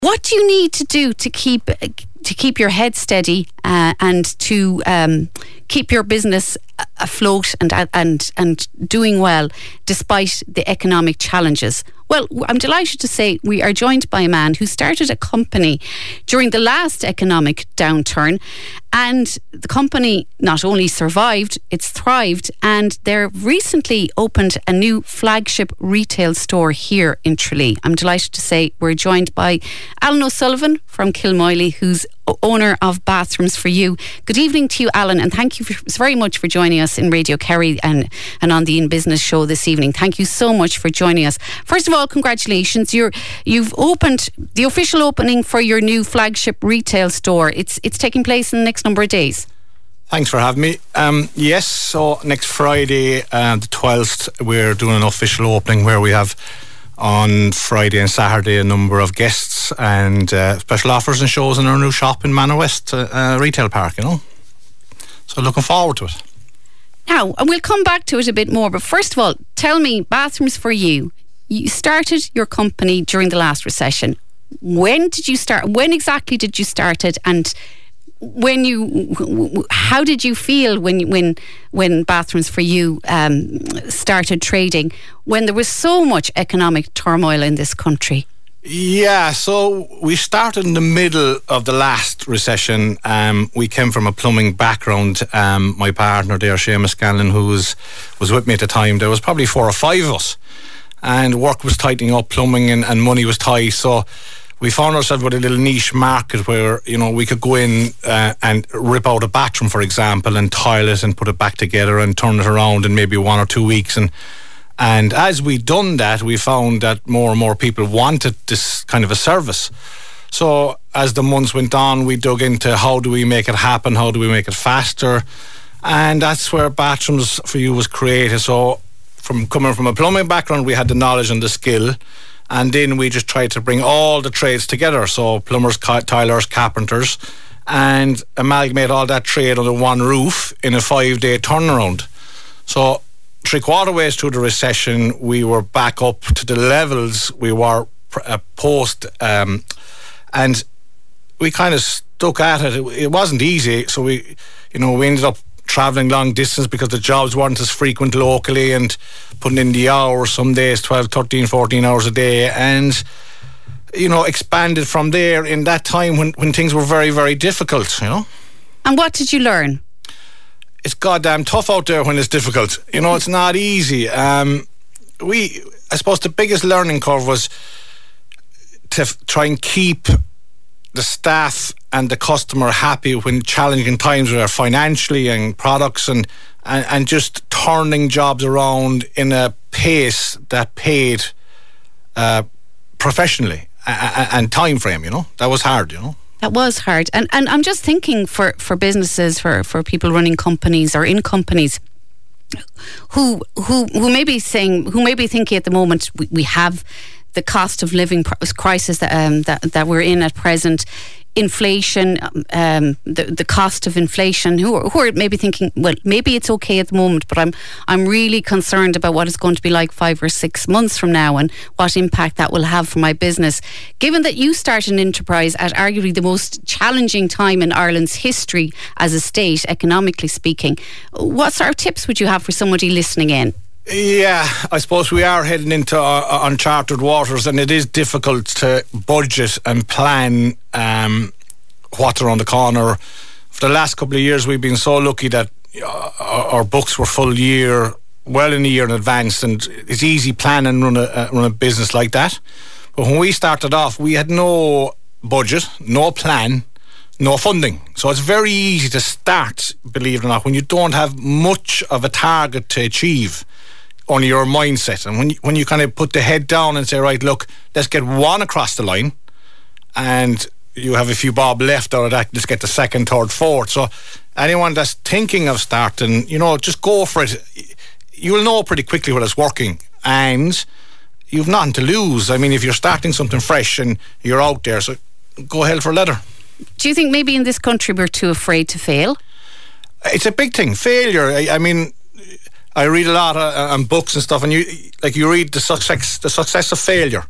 What do you need to do to keep your head steady and to keep your business afloat and doing well despite the economic challenges? Well, I'm delighted to say we are joined by a man who started a company during the last economic downturn, and the company not only survived, it's thrived, and they're recently opened a new flagship retail store here in Tralee. I'm delighted to say we're joined by Alan O'Sullivan from Kilmoyley, who's owner of Bathrooms for You. Good evening to you, Alan, and thank you very much for joining us in Radio Kerry and on the In Business show this evening. Thank you so much for joining us. First of all, congratulations. You've opened the official opening for your new flagship retail store. It's taking place in the next number of days. Thanks for having me. Yes, so next Friday, the 12th, we're doing an official opening where we have on Friday and Saturday a number of guests and special offers and shows in our new shop in Manor West retail park, So looking forward to it. Now, and we'll come back to it a bit more, but first of all, tell me, Bathrooms for You. You started your company during the last recession. When did you start? When exactly did you start it? And how did you feel when Bathrooms for You started trading, when there was so much economic turmoil in this country? Yeah, so we started in the middle of the last recession. We came from a plumbing background. My partner there, Seamus Scanlon, who was with me at the time, there was probably 4 or 5 of us, and work was tightening up, plumbing and money was tight. So we found ourselves with a little niche market where, we could go in and rip out a bathroom, for example, and tile it and put it back together and turn it around in maybe 1 or 2 weeks. And as we'd done that, we found that more and more people wanted this kind of a service. So as the months went on, we dug into how do we make it happen, how do we make it faster, and that's where Bathrooms for You was created. So coming from a plumbing background, we had the knowledge and the skill, and then we just tried to bring all the trades together, so plumbers, tilers, carpenters, and amalgamate all that trade under one roof in a 5-day turnaround. So 3/4 ways through the recession, we were back up to the levels we were post, and we kind of stuck at it. It wasn't easy, so we ended up travelling long distance because the jobs weren't as frequent locally, and putting in the hours, some days 12, 13, 14 hours a day, and expanded from there in that time when things were very, very difficult. And what did you learn? It's goddamn tough out there when it's difficult. It's not easy. I suppose the biggest learning curve was to try and keep the staff and the customer happy when challenging times were financially and products and just turning jobs around in a pace that paid professionally and time frame. That was hard. That was hard. And I'm just thinking for businesses, for people running companies or in companies who may be thinking at the moment, we have the cost of living crisis that we're in at present, inflation, the cost of inflation, who are maybe thinking, well, maybe it's okay at the moment, but I'm really concerned about what it's going to be like 5 or 6 months from now and what impact that will have for my business. Given that you started an enterprise at arguably the most challenging time in Ireland's history as a state, economically speaking, what sort of tips would you have for somebody listening in? Yeah, I suppose we are heading into uncharted waters, and it is difficult to budget and plan what's around the corner. For the last couple of years, we've been so lucky that our books were full year, well in a year in advance, and it's easy planning run a business like that. But when we started off, we had no budget, no plan, no funding. So it's very easy to start, believe it or not, when you don't have much of a target to achieve on your mindset. And when you kind of put the head down and say, right, look, let's get one across the line, and you have a few bob left out of that, let's get the second, third, fourth. So anyone that's thinking of starting, just go for it. You'll know pretty quickly what is working, and you've nothing to lose. I mean, if you're starting something fresh and you're out there, so go hell for leather. Do you think maybe in this country we're too afraid to fail? It's a big thing, failure. I mean, I read a lot on books and stuff, and you read the success of failure,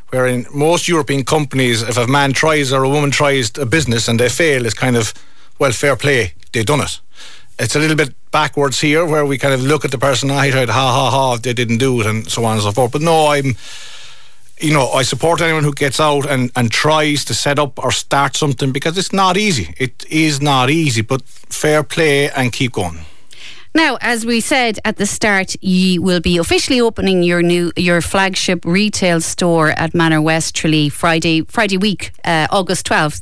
where in most European companies, if a man tries or a woman tries a business and they fail, it's kind of, well, fair play, they've done it. It's a little bit backwards here, where we kind of look at the person, I tried, they didn't do it, and so on and so forth. But no, I support anyone who gets out and tries to set up or start something, because it's not easy. It is not easy, but fair play and keep going. Now, as we said at the start, you will be officially opening your flagship retail store at Manor West Tralee Friday week, August 12th.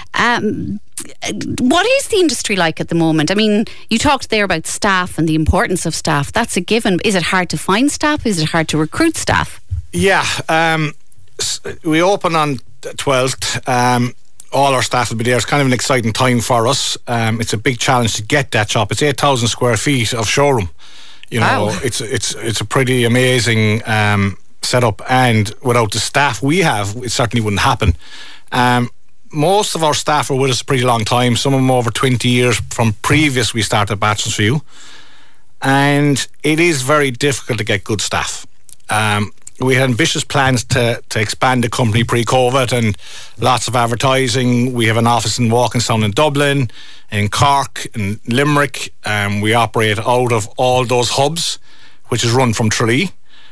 What is the industry like at the moment? I mean, you talked there about staff and the importance of staff. That's a given. Is it hard to find staff? Is it hard to recruit staff? Yeah, we open on the 12th. All our staff will be there. It's kind of an exciting time for us. It's a big challenge to get that shop. It's 8,000 square feet of showroom. Wow. It's a pretty amazing setup, and without the staff we have, it certainly wouldn't happen. Most of our staff are with us a pretty long time. Some of them over 20 years from previous we started Bachelors for You, and it is very difficult to get good staff. We had ambitious plans to expand the company pre-COVID, and lots of advertising. We have an office in Walkinstown in Dublin, in Cork, in Limerick. We operate out of all those hubs, which is run from Tralee.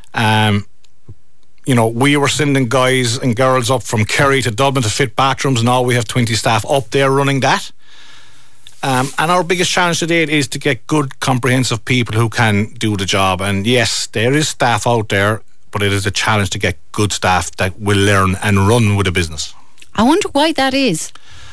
We were sending guys and girls up from Kerry to Dublin to fit bathrooms. Now we have 20 staff up there running that. And our biggest challenge today is to get good, comprehensive people who can do the job. And yes, there is staff out there, but it is a challenge to get good staff that will learn and run with a business. I wonder why that is.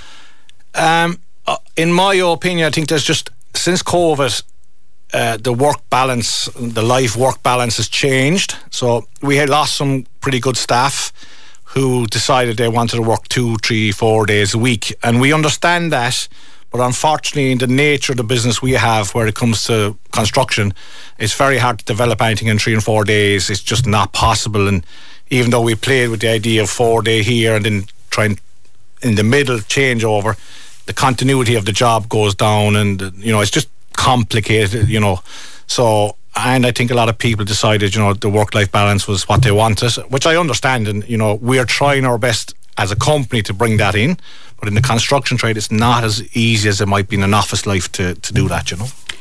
In my opinion, I think there's just, since COVID, the work balance, the life-work balance has changed. So we had lost some pretty good staff who decided they wanted to work 2, 3, 4 days a week. And we understand that. But unfortunately, in the nature of the business we have, where it comes to construction, it's very hard to develop anything in 3 and 4 days. It's just not possible. And even though we played with the idea of 4 day here and then try and in the middle changeover, the continuity of the job goes down, and it's just complicated. So, and I think a lot of people decided the work-life balance was what they wanted, which I understand, and we're trying our best as a company to bring that in. But in the construction trade, it's not as easy as it might be in an office life to do that,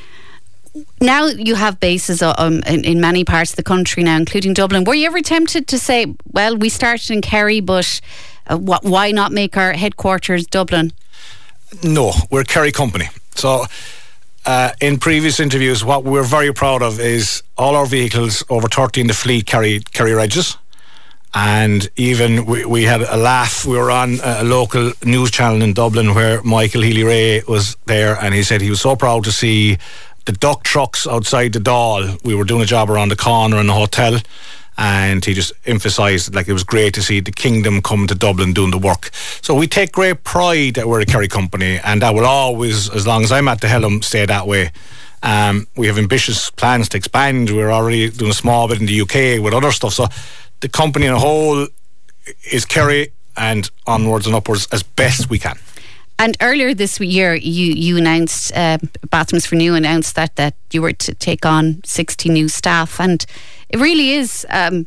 Now you have bases in many parts of the country now, including Dublin. Were you ever tempted to say, well, we started in Kerry, but why not make our headquarters Dublin? No, we're a Kerry company. So in previous interviews, what we're very proud of is all our vehicles, over 30 in the fleet, carry Regis. And even we had a laugh. We were on a local news channel in Dublin where Michael Healy-Rae was there, and he said he was so proud to see the duck trucks outside the Dáil. We were doing a job around the corner in the hotel, and he just emphasised it was great to see the kingdom come to Dublin doing the work. So we take great pride that we're a Kerry company, and that will always, as long as I'm at the helm, stay that way. We have ambitious plans to expand. We're already doing a small bit in the UK with other stuff. So the company in a whole is Kerry, and onwards and upwards as best we can. And earlier this year, you announced, Bathrooms for New announced that you were to take on 60 new staff, and it really is.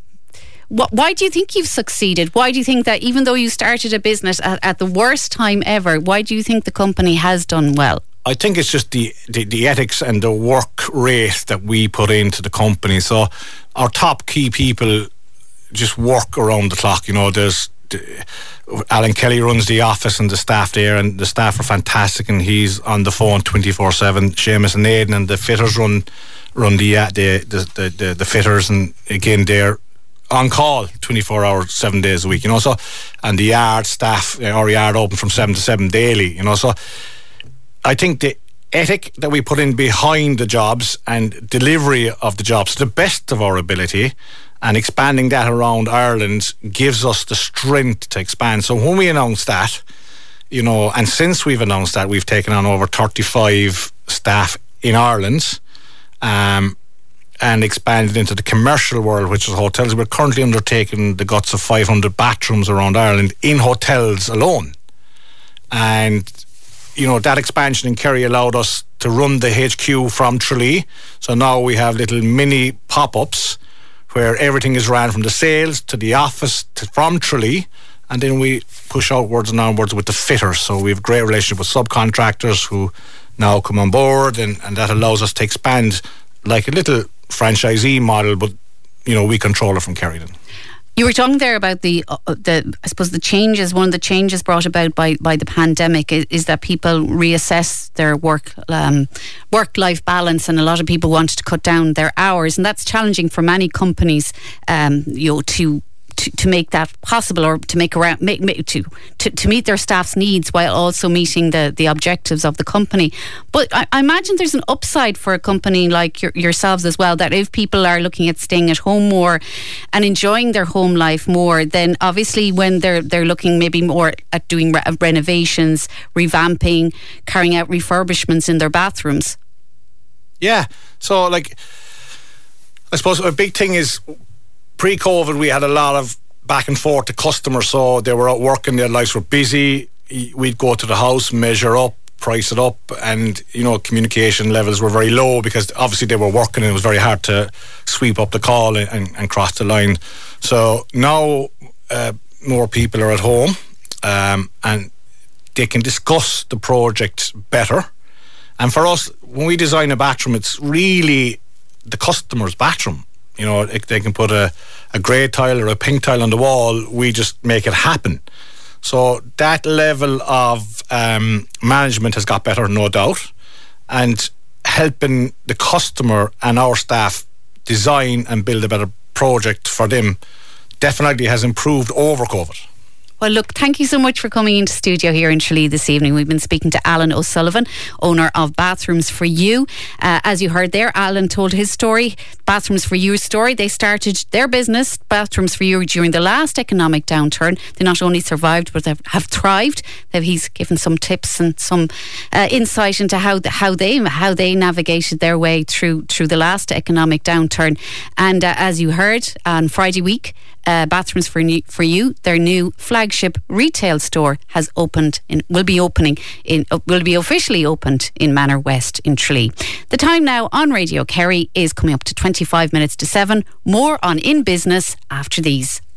Why do you think you've succeeded? Why do you think that even though you started a business at the worst time ever, why do you think the company has done well? I think it's just the ethics and the work rate that we put into the company. So our top key people just work around the clock. There's Alan Kelly runs the office and the staff there, and the staff are fantastic, and he's on the phone 24/7. Seamus and Aidan and the fitters run the fitters, and again they're on call 24 hours 7 days a week, so, and the yard staff, our yard open from 7 to 7 daily, so I think the ethic that we put in behind the jobs and delivery of the jobs to the best of our ability, and expanding that around Ireland, gives us the strength to expand. So when we announced that, and since we've announced that, we've taken on over 35 staff in Ireland, and expanded into the commercial world, which is hotels. We're currently undertaking the guts of 500 bathrooms around Ireland in hotels alone. And that expansion in Kerry allowed us to run the HQ from Tralee. So now we have little mini pop-ups where everything is ran from the sales to the office from Tralee, and then we push outwards and onwards with the fitters. So we have a great relationship with subcontractors who now come on board, and that allows us to expand like a little franchisee model, but we control it from Kerryland. You were talking there about the I suppose the changes. One of the changes brought about by the pandemic is that people reassess their work-life balance, and a lot of people wanted to cut down their hours, and that's challenging for many companies. To make that possible, or to to meet their staff's needs while also meeting the objectives of the company. But I imagine there's an upside for a company like yourselves as well, that if people are looking at staying at home more and enjoying their home life more, then obviously when they're looking maybe more at doing renovations, revamping, carrying out refurbishments in their bathrooms. Yeah, so I suppose a big thing is, pre-COVID, we had a lot of back and forth to customers, so they were out working, their lives were busy. We'd go to the house, measure up, price it up, and communication levels were very low because obviously they were working and it was very hard to sweep up the call and cross the line. So now more people are at home, and they can discuss the project better. And for us, when we design a bathroom, it's really the customer's bathroom. They can put a grey tile or a pink tile on the wall. We just make it happen. So that level of management has got better, no doubt, and helping the customer and our staff design and build a better project for them definitely has improved over COVID. Well, look, thank you so much for coming into studio here in Tralee this evening. We've been speaking to Alan O'Sullivan, owner of Bathrooms for You. As you heard there, Alan told his story, Bathrooms for You story. They started their business, Bathrooms for You, during the last economic downturn. They not only survived, but have thrived. He's given some tips and some insight into how they navigated their way through the last economic downturn. And as you heard, on Friday week, Bathrooms for You, their new flagship retail store will be officially opened in Manor West in Tralee. The time now on Radio Kerry is coming up to 25 minutes to 7. More on In Business after these.